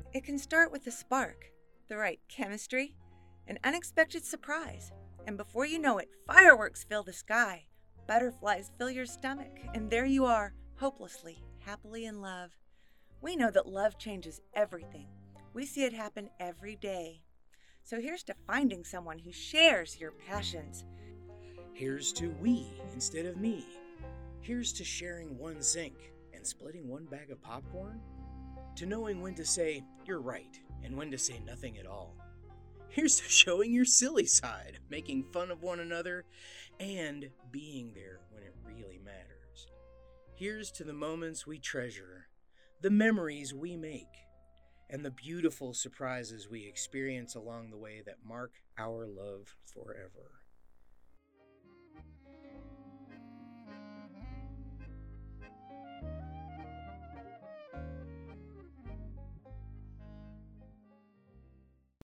It can start with a spark, the right chemistry, an unexpected surprise, and before you know it, fireworks fill the sky, butterflies fill your stomach, and there you are, hopelessly, happily in love. We know that love changes everything. We see it happen every day. So here's to finding someone who shares your passions. Here's to we instead of me. Here's to sharing one sink and splitting one bag of popcorn. To knowing when to say, you're right, and when to say nothing at all. Here's to showing your silly side, making fun of one another, and being there when it really matters. Here's to the moments we treasure, the memories we make, and the beautiful surprises we experience along the way that mark our love forever.